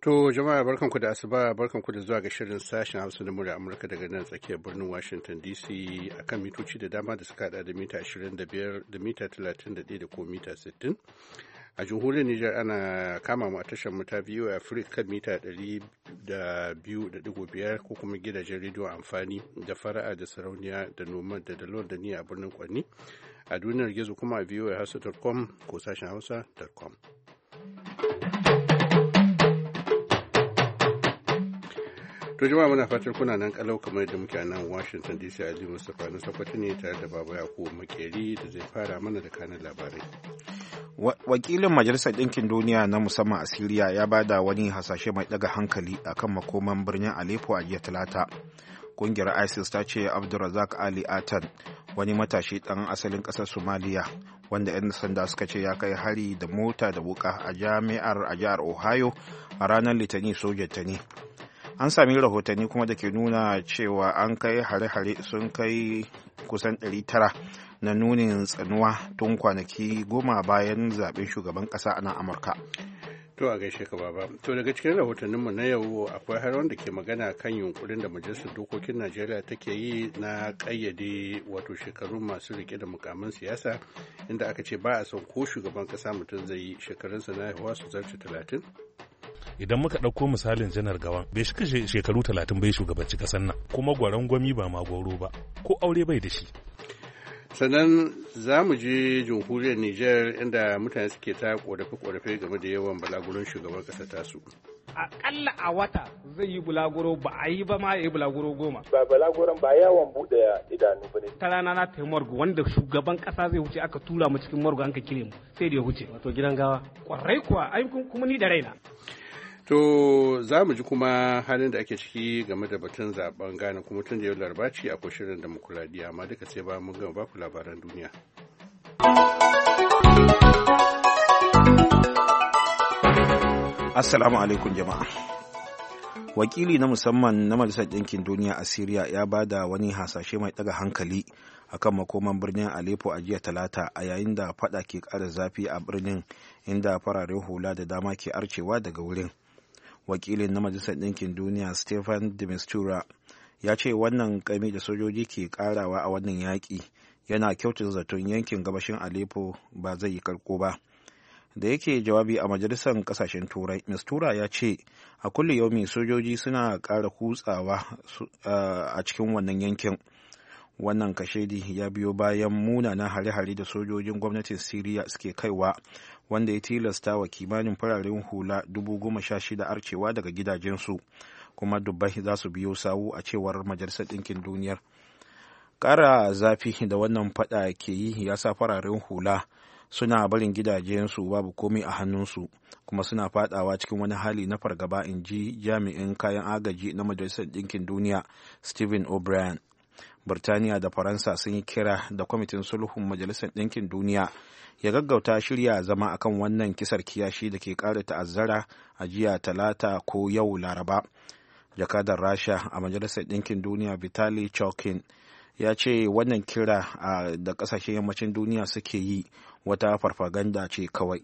To jama'a barkanku da asuba barkanku da zuwa ga shirin sashen Hausa na murya Amurka daga nan tsakiyar birnin Washington DC akan mitoci da dama da suka hada da mita 25 da mita 31 da ko mita 60. A jamhuriyar Nijar ana kama mu a tashar mu ta VOA Africa kan mita 200.5 ko kuma gidajen rediyo amfani da fara'a da sarauniya da noma da dalol da ni a birnin Kwanni. A duniyar gizo kuma a voahausa.com ko sashen hausa.com. To jama'a muna fatan kuna nan kalau kamar da muke a nan Washington DC. Ali Mustapha na Sokoto ne tare da Baba Yakubu Makeri da zai fara mana da kanin labarai. Wakilin Majalisar Ɗinkin Duniya na musamman a Siriya ya bada wani hasashe mai ɗaga hankali akan makoman birnin Aleppo a jiya Talata. Ƙungiyar ISIS ta ce Abdulrazak Ali Atan, wani matashi ɗan asalin ƙasar Somaliya, wanda 'yan sanda suka ce ya kai hari da mota da wuka a jihar Ohio a ranar Litinin sojan ne. An sami rahotanni kuma da ke nuna cewa an kai hare-hare sun kai kusan 900 na nunin tsanuwa tun kwanaki 10 bayan zaben shugaban kasa a nan Amurka. To a gaishe ka baba. To daga cikin rahotanninmu na yau akwai har wanda ke magana kan yunkurin da Majalisar Dokokin Najeriya take yi na kayyade wato shekaru masu rike da mukamin siyasa, inda aka ce ba a son ko shugaban kasa mutum zai yi shekarunsa na haihuwa su zarce 30. Idan muka ɗauko misalin janar gawan bai shiga shekaru 30 bai shugabanci ƙasar nan, kuma gwaron gwami ba ma goro ba, ko aure bai da shi. Sannan za mu je jamhuriyar Nijar inda mutane suke ta korafe-korafe game da yawan balaguron shugaban ƙasar tasu. Aƙalla a wata zai yi bulaguro ba a yi ba ma ya yi bulaguro 10. Ba bulaguron ba yawon buɗe idanu ba ne. Ta rana na ta morgu wanda shugaban ƙasa zai wuce aka tura mu cikin morgu an ka kire mu sai da ya wuce. Wato gidan gawa. Kwarai kuwa ai kuma ni da raina. To za mu ji kuma halin da ake ciki game da batun zaben Ghana kuma tun da yau Laraba ce akwai shirin demokuraɗiyya, amma duka sai ba mun gama baku labaran duniya. Assalamu alaikum jama'a. Wakili na musamman na Majalisar Ɗinkin Duniya a Siriya ya bada wani hasashe mai ɗaga hankali akan makoman birnin Aleppo a jiya Talata, a yayin da fada ke ƙara zafi a birnin, inda fararen hula da dama ke arcewa daga wurin. Wakilin na Majalisar Ɗinkin Duniya Stefan de Mistura ya ce wannan ƙaimi da sojoji ke ƙarawa a wannan yaƙi yana kyautata zaton yankin gabashin Aleppo ba zai yi karko ba. Da yake jawabi a Majalisar Ƙasashen Turai, Mistura ya ce a kulle yaumi sojoji suna ƙara kutsawa a cikin wannan yankin. Wannan kashedi ya biyo bayan munanan hare-hare da sojojin gwamnatin Siriya suke kaiwa, wanda ya tilasta wa kimanin fararen hula 16,000 arcewa daga gidajensu, kuma dubbai za su biyo sawu a cewar Majalisar Ɗinkin Duniyar. Ƙara zafi da wannan fada ke yi ya sa fararen hula suna barin gidajensu babu komai a hannunsu, kuma suna fadawa cikin wani hali na fargaba, in ji jami'in kayan agaji na Majalisar Ɗinkin Duniya Stephen O'Brien. Birtaniya da Faransa sun yi kira da kwamitin sulhun Majalisar Ɗinkin Duniya ya gaggauta shirya zama akan wannan kisar kiyashi da ke ƙara ta'azzara a jiya Talata ko yau Laraba. Jakadar Rasha a Majalisar Ɗinkin Duniya Vitali Churkin ya ce wannan kira da ƙasashen yammacin duniya suke yi wata farfaganda ce kawai.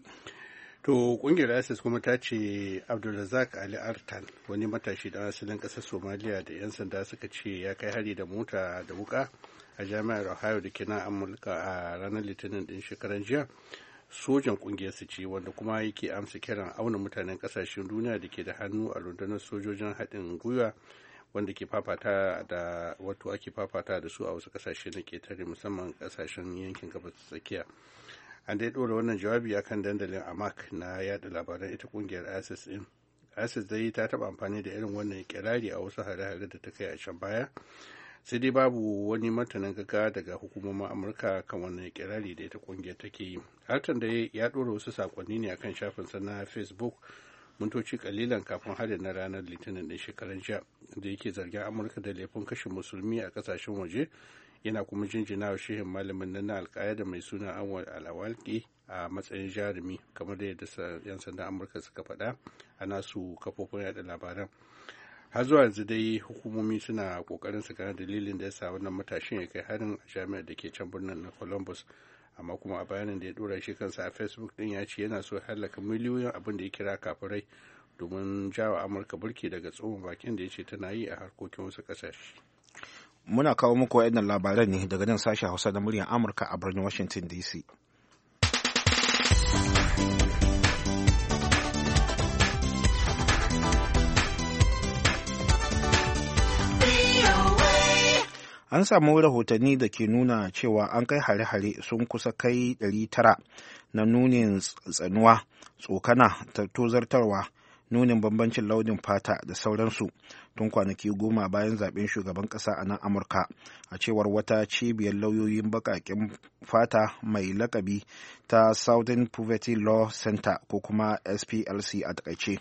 To kungiyar ISIS kuma ta ce Abdulrazak Ali Artan, wani matashi da asalin ƙasar Somaliya da 'yan sanda suka ce ya kai hari da mota da wuka a jami'ar Ohio da ke nan Amurka a ranar Litinin din shekaran jiya, sojan kungiyar su ce, wanda kuma yake amsa kiran auna mutanen ƙasashen duniya da ke da hannu a rundunar sojojin haɗin gwiwa wanda ke fafata da wato ake fafata da su a wasu ƙasashe na ƙetare, musamman ƙasashen yankin gabas tsakiya. An dai ɗora wannan jawabi a kan dandalin Amak na yada labaran ita ƙungiyar ISIS ɗin. ISIS dai ta taɓa amfani da irin wannan kirari a wasu hare-hare da ta kai a can baya, sai dai babu wani martanin gaggawa daga hukumomin Amurka kan wannan kirari da ita ƙungiyar take yi. Hartan da ya ɗora wasu saƙonni ne akan shafinsa na Facebook mintoci kalilan kafin harin na ranar Litinin ɗin shekaran jiya, da yake zargin Amurka da laifin kashe musulmi a ƙasashen waje, yana kuma jinjina wa shehin malamin nan na alƙaida mai suna Anwar al-Awlaki a matsayin jarumi, kamar da yadda 'yan sandan Amurka suka faɗa a nasu kafofin yada labaran. Har zuwa yanzu dai hukumomi suna ƙoƙarin su gane dalilin da ya sa wannan matashin ya kai harin a jami'ar da ke can birnin na Columbus, amma kuma a bayanin da ya ɗora shi kansa a Facebook ɗin ya ce yana so ya hallaka miliyoyin abin da ya kira kafirai domin jawo amurka burki daga tsohon bakin da ya ce tana yi a harkokin wasu ƙasashe. Muna kawo muku waɗannan labaran ne daga nan sashen Hausa na muryar Amurka a birnin Washington DC. An samu rahotanni da ke nuna cewa an kai hare-hare sun kusa kai 900 na nunin tsanuwa, tsokana, tozartarwa, nunin bambancin launin fata da sauransu tun kwanaki 10 bayan zaben shugaban ƙasa a nan Amurka, a cewar wata cibiyar lauyoyin baƙaƙen fata mai lakabi ta Southern Poverty Law Center ko kuma SPLC a takaice.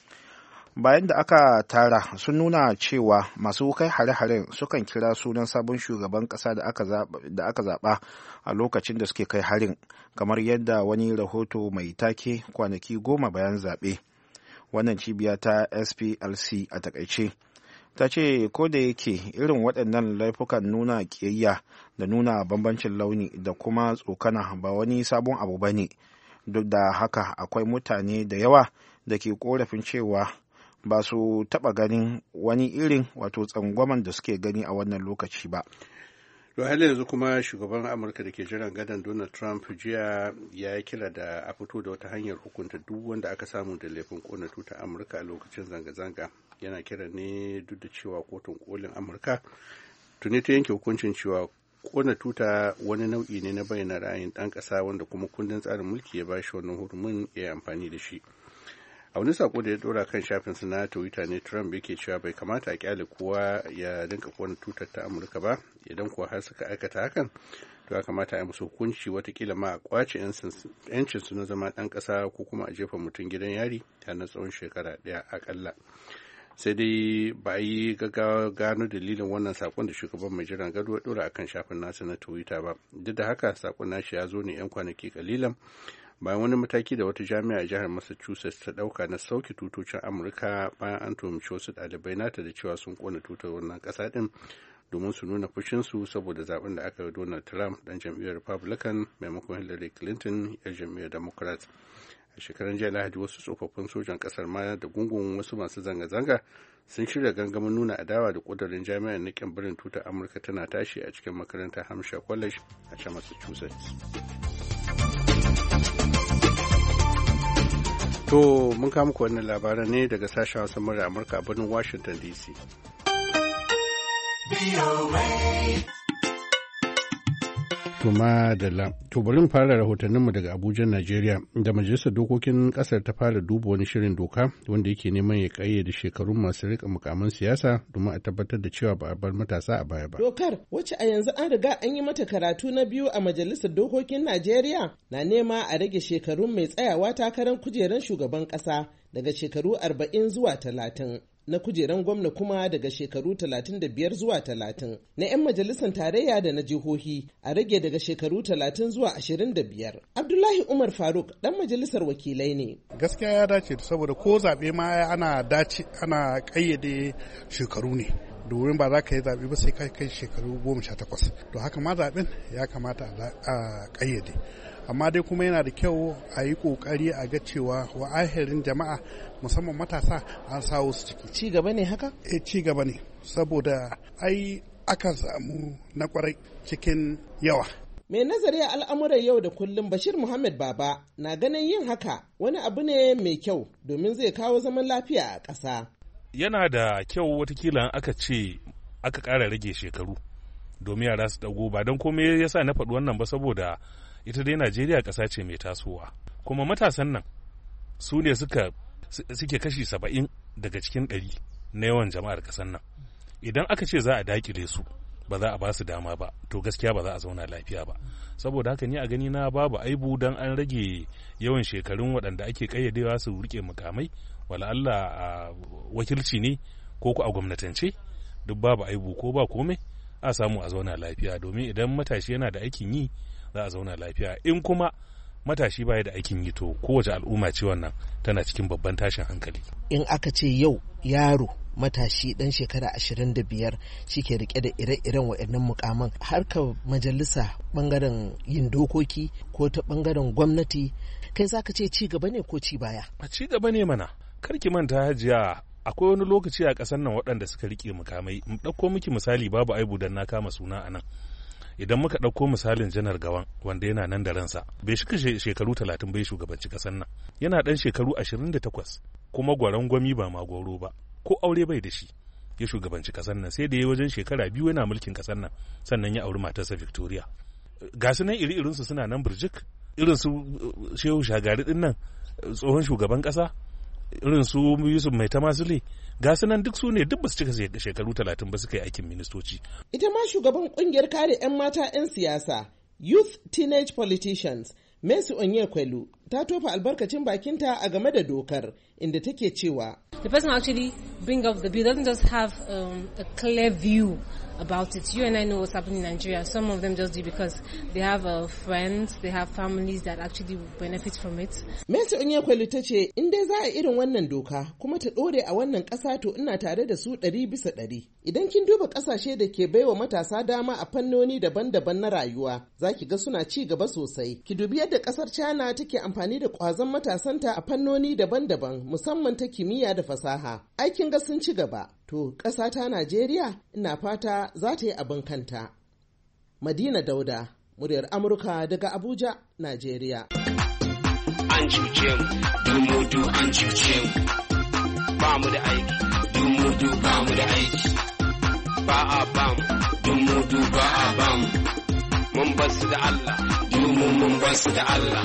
Bayan da aka tara sun nuna cewa masu kai hare-haren sukan kira sunan sabon shugaban ƙasa da aka zaɓa a lokacin da suke kai harin, kamar yadda wani rahoto mai take kwanaki 10 bayan zaɓe. Wannan cibiya ta SPLC a takaice ta ce ko da yake irin waɗannan laifukan nuna ƙiyayya da nuna bambancin launi da kuma tsokana ba wani sabon abu ba ne, duk da haka akwai mutane da yawa da ke korafin cewa ba su taɓa ganin wani irin wato tsangwaman da suke gani a wannan lokaci ba. To hali yanzu kuma shugaban Amurka da ke jiran gadon Donald Trump jiya ya yi kira da a fito da wata hanyar hukunta duk wanda aka samu da laifin kona tuta Amurka a lokacin zanga-zanga. Yana kira ne duk da cewa kotun kolin Amurka tuni ta yanke hukuncin cewa kona tuta wani nau'i ne na bayyana ra'ayin ɗan ƙasa wanda kuma kundin tsarin mulki ya ba shi wannan hurumin ya yi amfani da shi. A wani sako da ya dora kan shafinsa na Twitter ne Trump yake cewa bai kamata a kyale kowa ya dinka kona tutar ta Amurka ba, idan kuwa har suka aikata hakan to ya kamata a yi musu hukunci, watakila ma a kwace yancin su na zama ɗan ƙasa ko kuma a jefa mutum gidan yari har na tsawon shekara 1 akalla. Sai dai ba a yi gaggawa gano dalilin wannan sakon da shugaban mai jiran gado ya dora akan shafin nasa na Twitter ba. Duk da haka sakon nashi ya zo ne 'yan kwanaki kalilan bayan wani mataki da wata jami'a a jihar Massachusetts ta dauka na sauke tutocin Amurka bayan an tuhumci wasu ɗalibai nata da cewa sun kona tutar wannan ƙasa din domin su nuna fushinsu saboda zaben da aka yi Donald Trump dan jam'iyyar Republican maimakon Hillary Clinton yar jam'iyyar Democrat. A shekaran jiya Lahadi wasu tsofaffin sojan ƙasar ma da gungun wasu masu zanga-zanga sun shirya gangamin nuna adawa da ƙudurin jami'ar na ƙin barin tutar Amurka tana tashi a cikin makarantar Hampshire College a can Massachusetts. To mun kawo muku wannan labaran ne daga sashen Hausa murya Amurka a birnin Washington DC. To bari mu fara rahotanninmu daga Abuja, Najeriya, da Majalisar Dokokin Kasar ta fara duba wani shirin doka wanda yake neman ya kayyade shekarun masu rika mukaman siyasa domin a tabbatar da cewa ba a bar matasa a baya ba. Dokar, wacce a yanzu an riga an yi mata karatu na biyu a Majalisar Dokokin Najeriya, na nema a rage shekarun mai tsayawa takarar kujerar shugaban ƙasa daga shekaru 40 zuwa 30. Na kujeran gwamna kuma daga shekaru 35 zuwa 30, na 'yan majalisar tarayya da na jihohi a rage daga shekaru 30 zuwa 25. Abdullahi Umar Faruk dan majalisar wakilai ne. Gaskiya ya dace saboda ko zaɓe ma ana ƙayyade shekaru ne. domin ba za ka yi zaɓe ba sai ka kai shekaru 18. To haka ma zaɓen ya kamata a ƙayyade. Amma dai kuma yana da kyau a yi ƙoƙari a ga cewa wa'ahirin jama'a musamman matasa an sawo su ciki. Ci gaba ne haka? Ci gaba ne, saboda ai aka samu na kwarai cikin yawa. Mai nazari a al'amuran yau da kullum Bashir Muhammad Baba na ganin yin haka wani abu ne mai kyau domin zai kawo zaman lafiya a ƙasa. Yana da kyau watakila aka ce aka ƙara rage shekaru domin yara su dago, ba don komai yasa na faɗi wannan ba saboda ita dai Najeriya ƙasa ce mai tasowa, kuma matasan nan su ne suke kashi 70 daga cikin 100 na yawan jama'ar ƙasar nan. Idan aka ce za a dakile su ba za a ba su dama ba, to gaskiya ba za a zauna lafiya ba. Saboda haka ni a gani na babu aibu dan an rage yawan shekarun waɗanda ake ƙayyadewa su rike mukamai, wala Allah a wakilci ne ko ku a gwamnatance, duk babu aibu ko ba komai a samu a zauna lafiya, domin idan matashi yana da aikin yi za a zauna lafiya. In kuma matashi baya da aikin yi, to kowace al'umma ce wannan tana cikin babban tashin hankali. In aka ce yau yaro matashi dan shekara 25 shi ke rike da ire-iren waɗannan mukaman, harkar majalisa bangaren yin dokoki ko ta bangaren gwamnati, kai zaka ce ci gaba ne ko ci baya? A ci gaba ne mana, karki manta hajiya akwai wani lokaci a ƙasar nan waɗanda suka rike mukamai in ɗauko miki misali babu aibu dan na kama suna a nan idan muka ɗauko misalin janar gawan wanda yana nan da ransa bai shiga shekaru 30 bai shugabanci ƙasar nan yana ɗan shekaru 28 kuma gwaron gwami ba ma goro ba ko aure bai da shi ya shugabanci ƙasar nan sai da ya wajen shekara 2 yana mulkin ƙasar nan sannan ya auri matarsa Victoria ga su nan iri-irinsu suna nan birjik irin su Shehu Shagari din nan tsohon shugaban ƙasa irin su Yusuf Mai Tamasile ga su nan duk su ne duk ba su cika shekaru 30 ba suka yi aikin ministoci. Ita ma shugaban kungiyar kare 'yan mata 'yan siyasa Youth Teenage Politicians Mercy Onyekwelu ta tofa albarkacin bakinta a game da dokar inda take cewa the person actually bring up the bill doesn't just have a clear view about it. You and I know what's happening in Nigeria. Some of them just do because they have friends, they have families that actually benefit from it. Mercy Onyekwelu ta ce in dai za a irin wannan doka kuma ta ɗore a wannan ƙasa to ina tare da su 100%. Idan kin duba ƙasashe da ke baiwa matasa dama a fannoni daban-daban na rayuwa za ki ga suna ci gaba sosai. Ki dubi yadda ƙasar China take amfani da ƙwazon matasanta a fannoni daban-daban musamman ta kimiyya da fasaha. Aikin ga sun ci gaba. To, ƙasa ta Najeriya ina fata za ta yi abin kanta. Madina Dauda, muryar Amurka daga Abuja, Najeriya. An cuce mu, dumudu an cuce mu, ba mu da aiki, dumudu ba mu da aiki, ba a ba mu, dumudu ba a ba mu, mun basu da Allah, mun basu da Allah,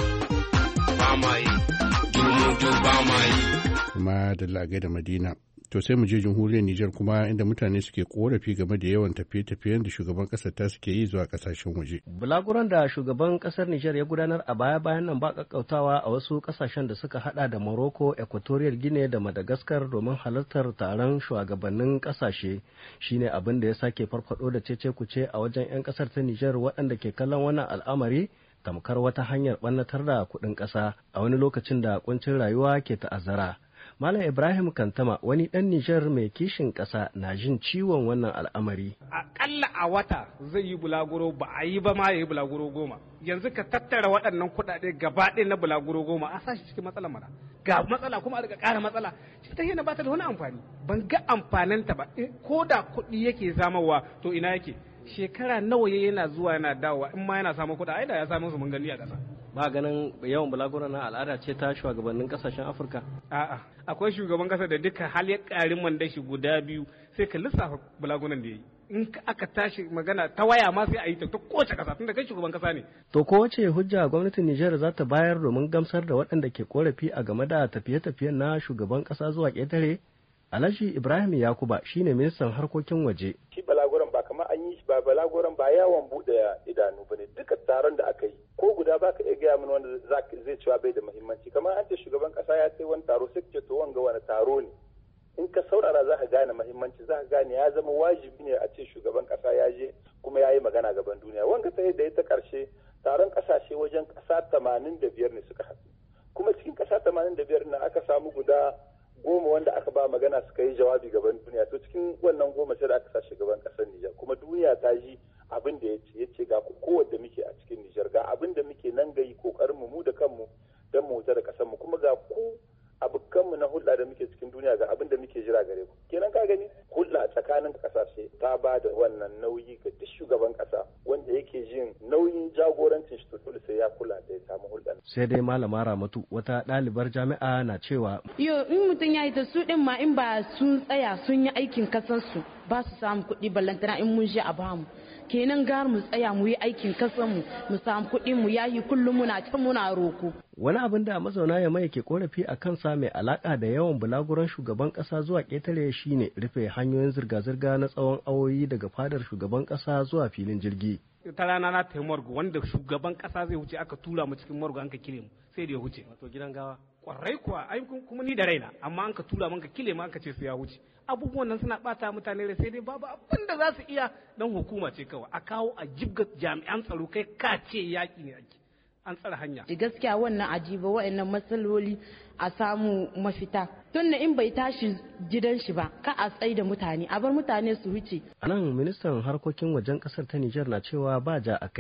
ba ma yi, dumudu ba ma yi. Kuma da lagai da Madina. To sai mu je jamhuriyar Nijar kuma inda mutane suke korafi game da yawan tafiye-tafiyen da shugaban kasar ta suke yi zuwa kasashen waje. Bulaguran da shugaban kasar Nijar ya gudanar a baya-bayan nan ba kakkautawa a wasu kasashen da suka hada da Morocco, Equatorial Guinea da Madagascar domin halartar taron shugabannin kasashe shine abin da ya sake farfado da cece-kuce a wajen 'yan kasar ta Nijar waɗanda ke kallon wannan al'amari tamkar wata hanyar ɓannatar da kuɗin ƙasa a wani lokacin da kuncin rayuwa ke ta'azzara. Malam Ibrahim Kantama wani ɗan Nijar mai kishin ƙasa na jin ciwon wannan al'amari. Aƙalla a wata zai yi bulaguro ba a yi ba ma ya yi bulaguro 10. Yanzu ka tattara waɗannan kuɗaɗe gaba ɗaya na bulaguro 10 a sashi cikin matsala mana. Ga matsala kuma a riga ƙara matsala. Shi ta hina ba ta da wani amfani. Ban ga amfaninta ba. Ko da kuɗi yake zamarwa to ina yake. Shekara nawa yana zuwa yana dawowa in ma yana samun kuɗa ai da ya samu su mun gani a ƙasa. Ba ganin yawan bulaguro na al'ada ce ta shugabannin kasashen Afirka? A'a, akwai shugaban kasa da duka hal ya ƙarin mandashi guda 2 sai ka lissafa bulagunan da ya yi. In aka tashi magana ta waya ma sai a yi ta kowace kasa tun da kai shugaban kasa ne. To ko wace hujja gwamnatin Nijar za ta bayar domin gamsar da waɗanda ke korafi a game da tafiye-tafiyen na shugaban kasa zuwa ƙetare? Alhaji Ibrahim Yakuba shine ministan harkokin waje. Shi balaguran ba kamar an yi shi ba balaguran ba yawon bude idanu bane duka taron da aka yi ko guda baka iya gaya mana wanda zai cewa bai da muhimmanci kamar an ce shugaban kasa ya sai wani taro sai ce to wanga wani taro ne in ka saurara za ka gane muhimmanci za ka gane ya zama wajibi ne a ce shugaban kasa ya je kuma ya yi magana gaban duniya wanga ta da ya ta karshe taron kasashe wajen kasa 85 ne suka haɗu kuma cikin kasa 85 na aka samu guda 10 wanda aka ba magana suka yi jawabi gaban duniya to cikin wannan 10 sai da aka sa shugaban kasar Nijar kuma duniya ta ji abin da ya ce ga kowanne muke a cikin Nijar ga abin da muke nan gayi kokarin mu da kanmu don mu da kasar mu kuma ga ku abokanmu na hulɗa da muke cikin duniya ga abin da muke jira gare ku kenan ka gani hulɗa tsakanin kasashe ta ba da wannan nauyi ga duk shugaban kasa wanda yake jin nauyin jagorancin shi dole sai ya kula da ya samu hulɗa. Sai dai malama Ramatu wata ɗalibar jami'a na cewa yo in mutum ya yi ta su ɗin ma in ba sun tsaya sun yi aikin kasansu ba su samu kuɗi ballantana in mun je a bamu kenan gar mu tsaya mu yi aikin kasanmu mu samu kuɗi mu yayi kullum muna can muna roko. Wani abin da mazauna ya mai ke korafi a kansa mai alaka da yawan bulaguran shugaban kasa zuwa ƙetare shine rufe hanyoyin zirga-zirga na tsawon awoyi daga fadar shugaban kasa zuwa filin jirgi. Ta rana na ta morgu wanda shugaban kasa zai wuce aka tura mu cikin morgu an ka kire mu sai da ya wuce. Wato gidan gawa. Kwarai kuwa ai kuma ni da raina amma an ka tura mu ka kile mu an ka ce sai ya wuce. Abubuwan nan suna bata mutane da sai dai babu abin da za su iya dan hukuma ce kawai a kawo a jibga jami'an tsaro kai ka ce yaki ne ake. An tsara hanya. Gaskiya wannan ajiba wa'annan matsaloli a samu mafita. Tunda in bai tashi gidan shi ba, ka a tsai da mutane, a bar mutane su wuce. A nan ministan harkokin wajen kasar ta Nijar na cewa ba ja a kai.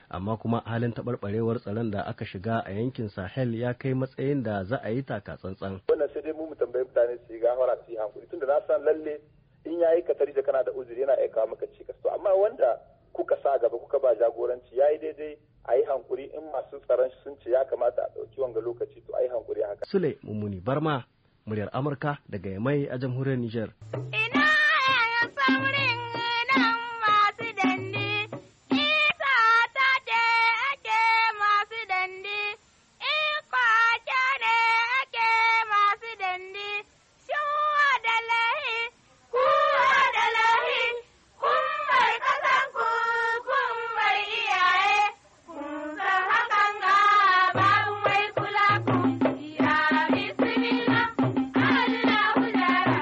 amma kuma halin taɓarɓarewar tsaron da aka shiga a yankin Sahel ya kai matsayin da za a yi taka tsantsan. Wannan sai dai mu tambayi mutane su yi gafara su yi hankuri tunda na san lalle in yayi katari da kana da uzuri yana iya kawo maka cikas to amma wanda kuka sa gaba kuka ba jagoranci yayi daidai a yi hankuri in masu tsaron sun ce ya kamata a ɗauki wanga lokaci to a yi hankuri haka. Sule Mummuni Barma, muryar Amurka daga Yamai a jamhuriyar Nijar. Ina saurin nan masu dandi, isa ta ce ake masu dandi, ikwace ne ake masu dandi, shuwa da lahi, kuwa da lahi, kun bai kasan kun bai iyaye, kun san hakan ga babu mai kula kun ya bismillah, Allahu jara,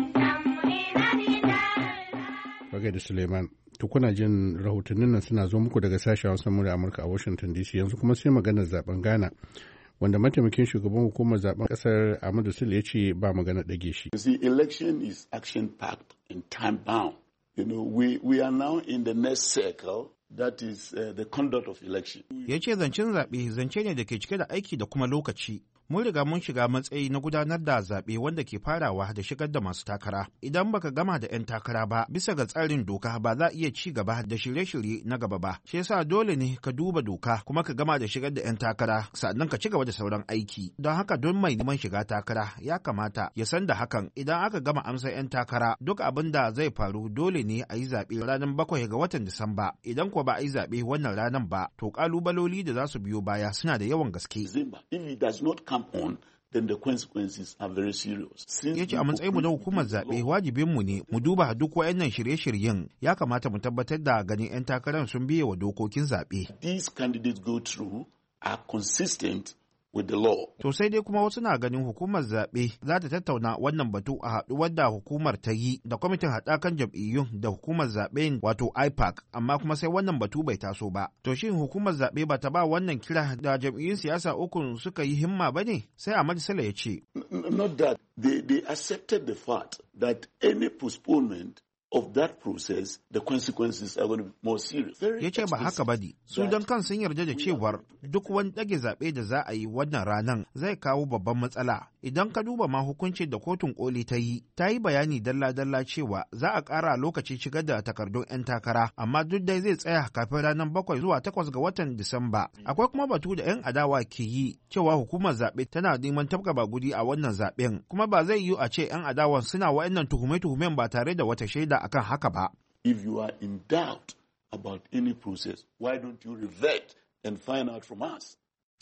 Bagai da Suleiman. To kuna jin rahotannin nan suna zo muku daga sashen Hausa murya Amurka a Washington DC yanzu kuma sai maganar zaben Ghana wanda mataimakin shugaban hukumar zaben kasar Ahmadu Sule ya ce ba magana dage shi. You see, election is action packed and time bound. You know, we are now in the next circle. That is the conduct of election. Ya ce zancen zaɓe zance ne da ke cike da aiki da kuma lokaci. Mun riga mun shiga matsayi na gudanar da zaɓe wanda ke farawa da shigar da masu takara. Idan baka gama da 'yan takara ba, bisa ga tsarin doka ba za a iya ci gaba da shirye-shirye na gaba ba. Shi yasa dole ne ka duba doka kuma ka gama da shigar da 'yan takara sannan ka ci gaba da sauran aiki. Don haka don mai neman shiga takara ya kamata ya san da hakan idan aka gama amsa 'yan takara duk abin da zai faru dole ne a yi zaɓe ranar 7 ga watan Disamba. Idan kuwa ba a yi zaɓe wannan ranar ba, to ƙalubaloli da za su biyo baya suna da yawan gaske. If it does not come on, then the consequences are very serious. Ya ce a matsayinmu na hukumar zaɓe wajibinmu ne mu duba duk wayannan shirye-shiryen ya kamata mu tabbatar da ganin 'yan takarar sun biye wa dokokin zaɓe. These candidates go through are consistent with the law. To sai dai kuma wasu na ganin hukumar zaɓe za ta tattauna wannan batu a haɗuwar da hukumar ta yi da kwamitin haɗakan jam'iyyun da hukumar zaɓen wato IPAC amma kuma sai wannan batu bai taso ba. To shin hukumar zaɓe ba ta ba wannan kira da jam'iyyun siyasa uku suka yi himma ba ne? Sai Ahmad Sale ya ce. Not that they accepted the fact that any postponement of that process, the consequences are going to be more serious. Ya ce ba haka ba ne, su don kan sun yarda da cewar duk wani ɗage zaɓe da za a yi wannan ranar zai kawo babban matsala. Idan ka duba ma hukuncin da kotun koli ta yi bayani dalla-dalla cewa za a ƙara lokaci shigar da takardun 'yan takara, amma duk dai zai tsaya kafin ranar 7 zuwa 8 ga watan Disamba. Akwai kuma batu da 'yan adawa ke yi cewa hukumar zaɓe tana neman tabka bagudi a wannan zaɓen, kuma ba zai yiwu a ce 'yan adawan suna wa'annan tuhume-tuhumen ba tare da wata shaida akan haka ba. If you are in doubt about any process, why don't you revert and find out from us?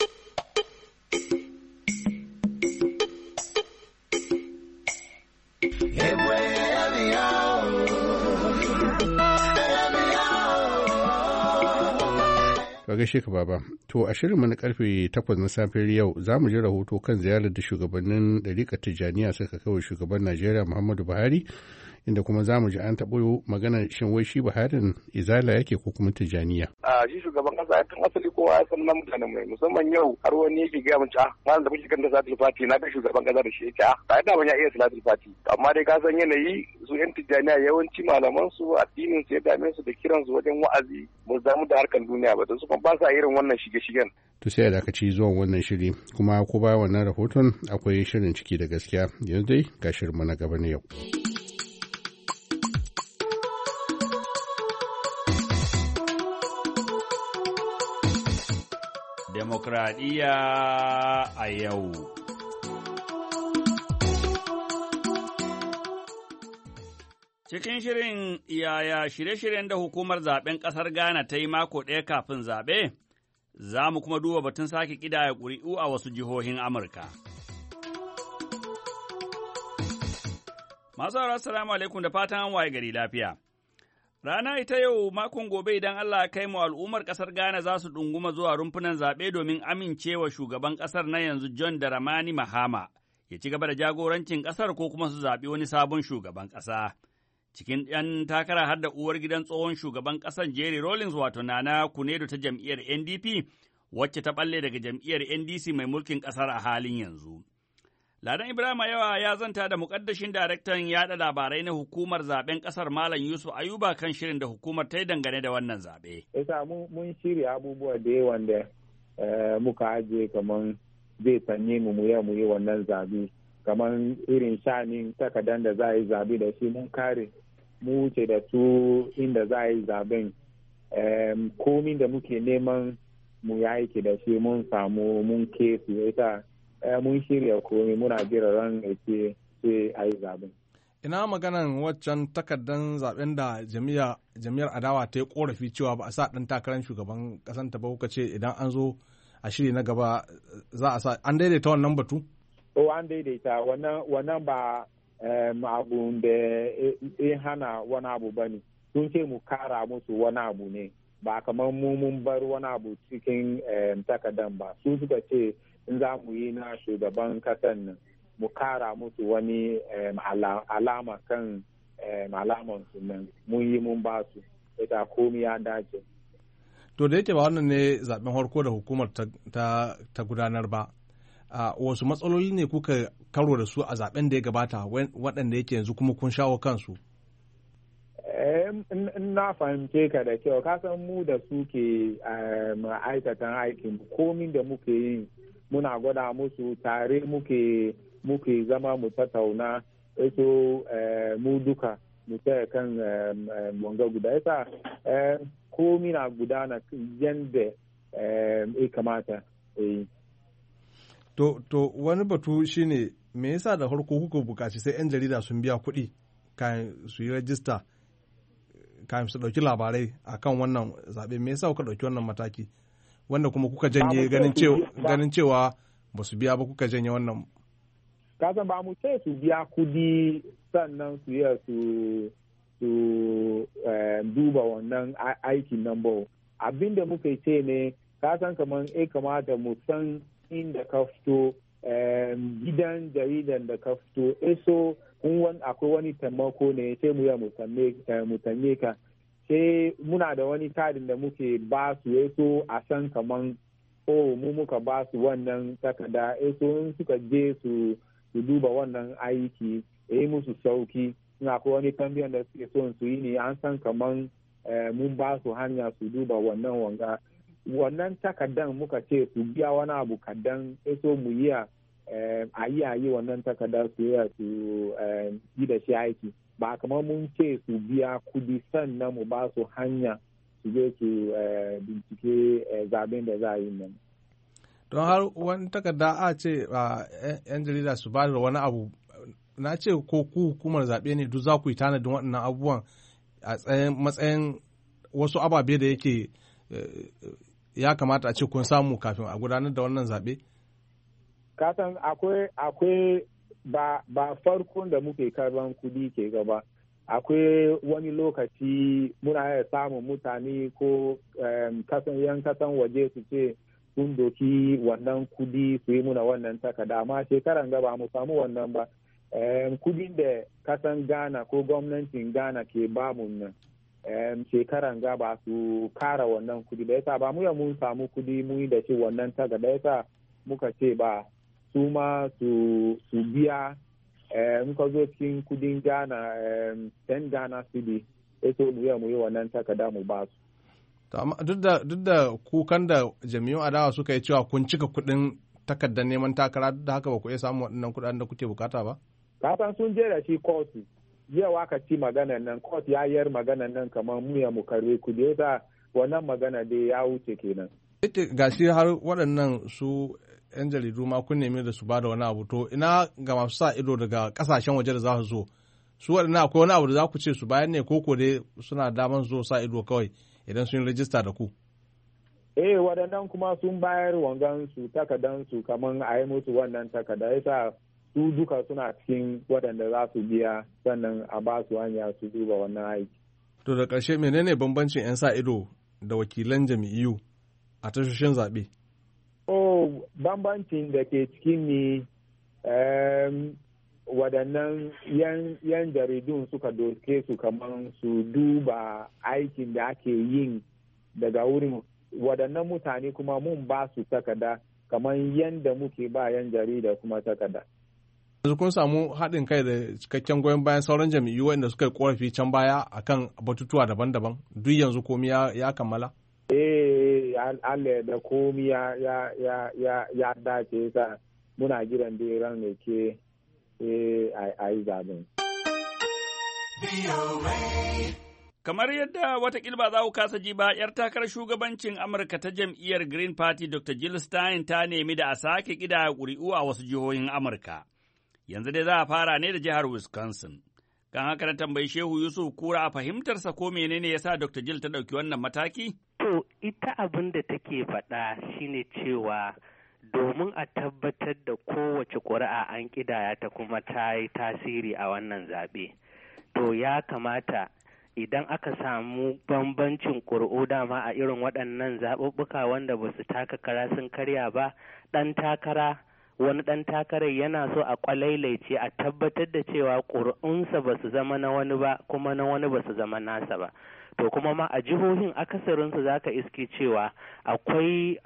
Ka gaishe ka baba. To a shirinmu na karfe 8 na safiyar yau za mu ji rahoto kan ziyarar da shugabannin ɗariƙar Tijjaniya suka kawo shugaban Najeriya Muhammadu Buhari inda kuma za mu ji an taɓo magana shin wai shi Buharin izala yake ko kuma Tijjaniya. A shi shugaban kasa ya tun asali kowa ya san na mutanen mai musamman yau har wani yake gaya mun malam da muke kan da salatul fati na ga shugaban kasa da shi yake ba da ban ya iya salatul fati amma dai ka san yanayi su yan Tijjaniya yawanci malaman su addinin su ya dame su da kiran su wajen wa'azi ba damu da harkan duniya ba don su ba sa irin wannan shige-shigen. To sai da aka ci zuwan wannan shiri kuma ko ba wannan rahoton akwai shirin ciki da gaskiya yanzu dai ga shirin na gaba na yau. Demokradiyya a yau. Cikin shirin yaya shirye-shiryen da hukumar zaben ƙasar Ghana ta yi mako ɗaya kafin zaɓe, za mu kuma duba batun sake ƙidaya ƙuri'u a wasu jihohin Amurka. Masu haurar salamu alaikum da fatan an waye gari lafiya. Rana ita yau makon gobe idan Allah ya kai mu al'ummar ƙasar Ghana za su ɗunguma zuwa rumfunan zaɓe domin amincewa shugaban ƙasar na yanzu John Dramani Mahama ya ci gaba da jagorancin ƙasar ko kuma su zaɓi wani sabon shugaban ƙasa. Cikin ‘yan takara har da uwar gidan tsohon shugaban ƙasar Jerry Rawlings wato Nana Kunedo ta jam'iyyar NDP wacce ta ɓalle daga jam'iyyar NDC mai mulkin ƙasar a halin yanzu. Ladan Ibrahima Yawa ya zanta da mukaddashin daraktan yaɗa labarai na hukumar zaben ƙasar Malam Yusuf Ayuba kan shirin da hukumar ta yi dangane da wannan zaɓe. Yasa mun shirya abubuwa da yawan da muka ajiye kamar zai sanye mu yi wannan zaɓe. Kamar irin shanin takardan da za a yi zaɓe da shi mun kare mu wuce da su inda za a yi zaɓen. Komin da muke neman mu yi aiki da shi mun samu mun kesu yasa mun shirya komai muna jira ran ce sai a yi zaben. Ina maganan waccan takardan zaben da jami'ar adawa ta yi korafi cewa ba a sa ɗan takarar shugaban ƙasan ta ba, kuka ce idan an zo a shiri na gaba za a sa, an daidaita wannan batu? An daidaita wannan ba abu da ya hana wani abu ba ne. Sun ce mu kara musu wani abu ne, ba kamar mun bar wani abu cikin takardan ba. Su suka ce in za mu yi na shugaban kasan nan mu kara musu wani alama kan alaman su nan mun yi mun ba su ita komi ya dace. To da yake ba wannan ne zaben harko da hukumar ta gudanar ba, wasu matsaloli ne kuka karo da su a zaben da ya gabata waɗanda yake yanzu kuma kun shawo kansu? Na fahimce ka da kyau, kasan mu da suke aikatan aikin komin da muke yi muna gwada musu tare muke zama mu tattauna so mu duka mu taya kan wanga guda yasa komi na gudana yadda ya kamata. To wani batu shine me yasa da farko kuka bukaci sai 'yan jarida sun biya kuɗi kayan su yi rajista kayan su ɗauki labarai akan wannan zaɓe, me yasa kuka ɗauki wannan mataki wanda kuma kuka janye ganin cewa ba su biya ba kuka janye wannan? Kasan ba mu ce su biya kudi sannan su yi su duba wannan aikin nan ba. Abin da muka ce ne, kasan kamar kamata mu san inda ka fito, gidan jaridan da ka fito, so akwai wani taimako ne sai mu tanye ka. Sai muna da wani kadin da muke ba su so a san kaman mu muka ba su wannan takarda so in suka je su duba wannan aiki yi musu sauki. Akwai wani tambayan da suke son su yi ne an san kaman mun ba su hanya su duba wannan takardan muka ce su biya wani abu kadan so mu yi a yi wannan takarda su yi da shi aiki. Ba kamar mun ce su biya kudi sannan mu ba su hanya su je su bincike zaben da za a yi nan. Don har wani takarda a ce 'yan jarida su ba da wani abu, na ce ko ku hukumar zaɓe ne duk za ku yi tanadin waɗannan abubuwan a matsayin wasu ababe da yake ya kamata a ce kun samu kafin a gudanar da wannan zaɓe? Kasan akwai ba farkon da muke karban kudi ke gaba, akwai wani lokaci muna iya samun mutane ko yan kasan waje su ce sun doki wannan kudi su yi muna wannan takarda, amma shekaran gaba mu samu wannan ba. Kudin da kasan Ghana ko gwamnatin Ghana ke bamu nan shekaran gaba su kara wannan kudi da yasa ba mu mun samu kudi mu yi da shi wannan takarda yasa muka ce ba su ma su biya muka zo cikin kudin Ghana 10 Ghana cedi so mu yi wannan takarda mu ba su. Duk da kukan da jami'un adawa suka yi cewa kun cika kudin takardar neman takara, duk da haka ba ku iya samun waɗannan kuɗaɗen da kuke bukata ba? Kasan sun je da shi kotu, yawa ka ci maganan nan, kotu ya yar maganan nan kamar mu karbe kudi yasa wannan magana dai ya wuce kenan. Ga shi har waɗannan su 'yan jaridu ma kun nemi da su ba da wani abu, to ina ga masu sa ido daga kasashen waje da za su zo, su waɗannan akwai wani abu da za ku ce su bayan ne ko dai suna daman zo sa ido kawai idan sun rajista da ku? Waɗannan kuma sun bayar wangan su takardan su kamar a yi musu wannan takarda yasa su duka suna cikin waɗanda za su biya sannan a ba su hanya su duba wannan aiki. To da ƙarshe menene bambancin 'yan sa ido da wakilan jam'iyyu a tashoshin zaɓe? Bambancin da ke cikin ne waɗannan yan jaridun suka doke su kamar su duba aikin da ake yin daga wurin waɗannan mutane kuma mun ba su takarda kamar yadda muke ba yan jarida kuma takarda. yanzu kun samu haɗin kai da cikakken goyon bayan sauran jam'iyyu waɗanda suka yi korafi can baya akan batutuwa daban-daban, duk yanzu komi ya kammala? Allah da komi ya dace sa muna jiran da ran ne ke a yi zaben. Kamar yadda watakila ba za ku kasa ji ba, ‘yar takarar shugabancin Amurka ta jam'iyyar Green Party Dr. Jill Stein ta nemi da a sake ƙidaya ƙuri'u a wasu jihohin Amurka. Yanzu dai za a fara ne da jihar Wisconsin. Kan haka na tambayi Shehu Yusuf Kura a fahimtarsa ko menene ya sa Dr. Jill ta ɗauki wannan mataki? To, ita abin da take faɗa shine cewa domin a tabbatar da kowace ƙuri'a an ƙidaya ta kuma ta yi tasiri a wannan zaɓe. To, ya kamata idan aka samu bambancin ƙuri'u dama a irin waɗannan zaɓuɓɓuka wanda ba su taka kara sun karya ba, wani ɗan takarar yana so a kwalailaice a tabbatar da cewa ƙuri'unsa ba su zama na wani ba kuma na wani ba su zama nasa ba. To kuma ma a jihohin akasarinsu za ka iske cewa akwai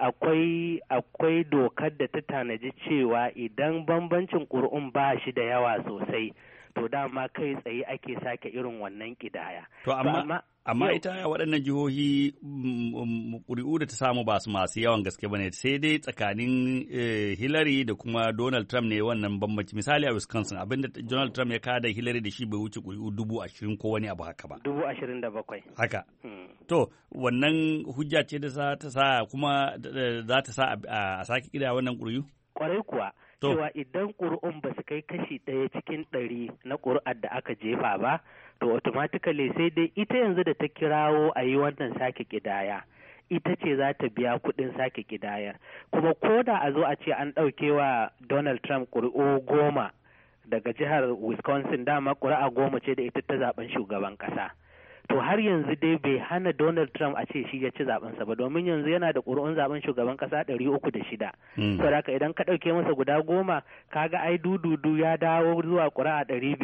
dokar da ta tanaji cewa idan bambancin ƙuri'un ba shi da yawa sosai, to dama kai tsaye ake sake irin wannan ƙidaya. To amma ita waɗannan jihohi ƙuri'u da ta samu ba su masu yawan gaske ba ne, sai dai tsakanin Hillary da kuma Donald Trump ne wannan bambanci. Misali a Wisconsin abinda Donald Trump ya kada Hillary da shi bai wuce ƙuri'u 20,000 ko wani abu haka ba. 27,000. Haka. To wannan hujja ce da za ta sa kuma za ta sa a sake ƙidaya wannan ƙuri'u? Ƙwarai kuwa. Cewa idan ƙuri'un ba su kai kashi 1 cikin 100 na ƙuri'ar da aka jefa ba, to automatically sai dai ita yanzu da ta kirawo a yi wannan sake ƙidaya, ita ce za ta biya kuɗin sake ƙidayar. Kuma ko da a zo a ce an ɗauke wa Donald Trump ƙuri'u 10 daga jihar Wisconsin, dama ƙuri'a 10 ce da ita ta zaben shugaban ƙasa. To har yanzu dai bai hana Donald Trump a ce shi ya ci zabensa ba, domin yanzu yana da ƙuri'un zaben shugaban ƙasa 306. Saboda haka idan ka ɗauke masa guda 10, kaga ai dududu ya dawo zuwa ƙuri'a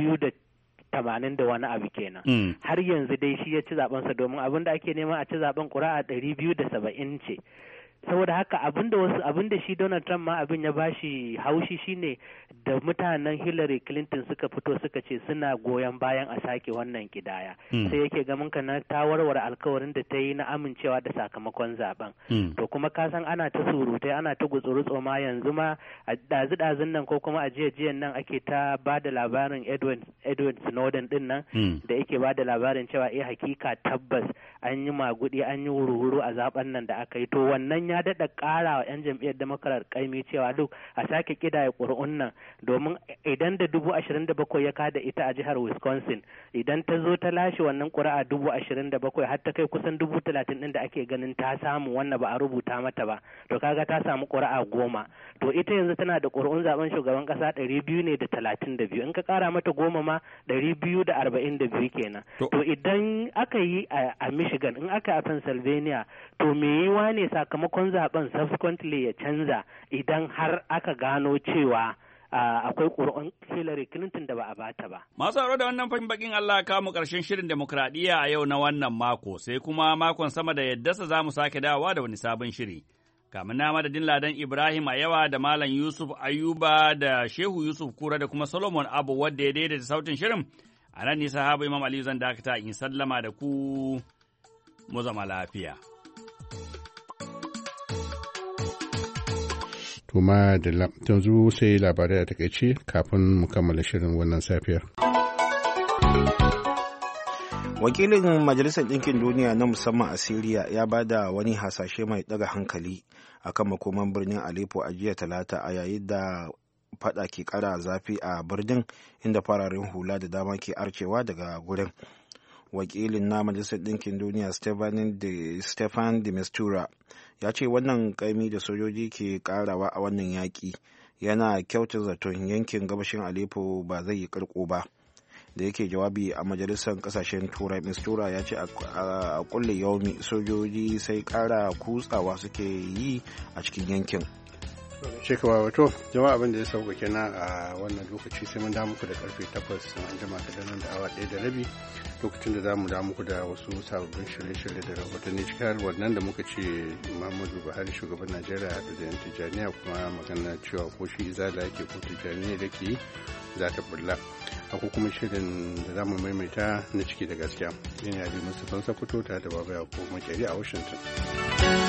280 da wani abu kenan. Har yanzu dai shi ya ci zabensa, domin abin da ake nema a ci zaben ƙuri'a 270 ce. Saboda haka abin da shi Donald Trump ma abin ya bashi haushi shine da mutanen Hillary Clinton suka fito suka ce suna goyon bayan a sake wannan kidaya. Sai yake gamin ka na ta warware alkawarin da ta yi na amincewa da sakamakon zaben. To kuma ka san ana ta surutai, ana ta gutsuru ma yanzu ma a dazu-dazun nan ko kuma a jiyan nan ake ta ba da labarin Edward Snowden din nan da yake ba da labarin cewa hakika tabbas an yi magudi, an yi wuru-wuru a zaben nan da aka yi. To wannan ya daɗa ƙara wa 'yan jam'iyyar Democrat ƙaimi cewa duk a sake ƙidaya ƙuri'un nan, domin idan da 27,000 ya kada ita a jihar Wisconsin, idan ta zo ta lashe wannan ƙuri'a 27,000 har ta kai kusan 30,000 ɗin da ake ganin ta samu wannan ba a rubuta mata ba, to kaga ta samu ƙuri'a 10. To ita yanzu tana da ƙuri'un zaben shugaban ƙasa 232, in ka ƙara mata 10 ma 242 kenan. To idan aka yi a Michigan, in aka yi a Pennsylvania, to me yiwa ne sakamakon zaben subsequently ya canza idan har aka gano cewa akwai ƙuri'un Hillary Clinton da ba a bata ba. Masu haro da wannan fahim bakin Allah kawo mu ƙarshen shirin demokradiyya a yau na wannan mako, sai kuma makon sama da yaddasa za mu sake dawowa da wani sabon shiri. Kamin na madadin Ladan Ibrahim a yawa da Malam Yusuf Ayuba da Shehu Yusuf Kura da kuma Solomon Abu wadda ya daidaita sautin shirin, a nan nisa habu Imam Aliyu zan dakata in sallama da ku mu zama lafiya. Kuma da yanzu sai labarai a takaice kafin mu kammala shirin wannan safiyar. Wakilin Majalisar Ɗinkin Duniya na musamman a Siriya ya ba da wani hasashe mai ɗaga hankali akan makoman birnin Aleppo a jiya Talata, a yayin da fada ke ƙara zafi a birnin, inda fararen hula da dama ke arcewa daga gurin. Wakilin na Majalisar Ɗinkin Duniya Stefan de Mistura ya ce wannan kaimi da sojoji ke karawa a wannan yaƙi yana kyauta zaton yankin gabashin Aleppo ba zai yi karko ba. Da yake jawabi a Majalisar Ƙasashen Turai, Mistura ya ce a kulle yaumi sojoji sai ƙara kutsawa suke yi a cikin yankin. Shekawa wato jama'a abin da ya sauka kenan a wannan lokaci sai mun da muku da karfe 8 an jima da nan da awa 1:30 lokacin da zamu da muku da wasu sababbin shirye-shirye da rahotanni cikin wannan da muka ce Muhammadu Buhari shugaban Najeriya da yan Tijjaniya kuma magana cewa ko shi izala yake ko Tijjaniya da ke za ta bulla. Akwai kuma shirin da zamu maimaita na ciki da gaskiya. Ina Ali Mustapha Sokoto ta da Baba Yakubu Makeri a Washington.